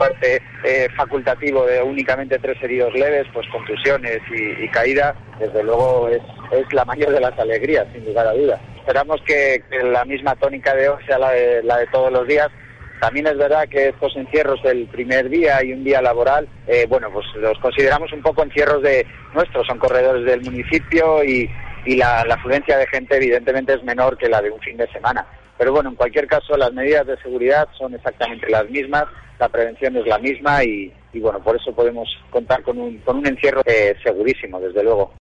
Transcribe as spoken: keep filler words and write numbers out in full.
parte eh, facultativo de únicamente tres heridos leves, pues contusiones y, y caída, desde luego es, es la mayor de las alegrías, sin lugar a dudas. Esperamos que, que la misma tónica de hoy sea la de, la de todos los días. También es verdad que estos encierros del primer día y un día laboral, eh, bueno, pues los consideramos un poco encierros de nuestros, son corredores del municipio y, y la, la afluencia de gente evidentemente es menor que la de un fin de semana. Pero bueno, en cualquier caso las medidas de seguridad son exactamente las mismas, la prevención es la misma y, y bueno, por eso podemos contar con un, con un encierro eh, segurísimo, desde luego.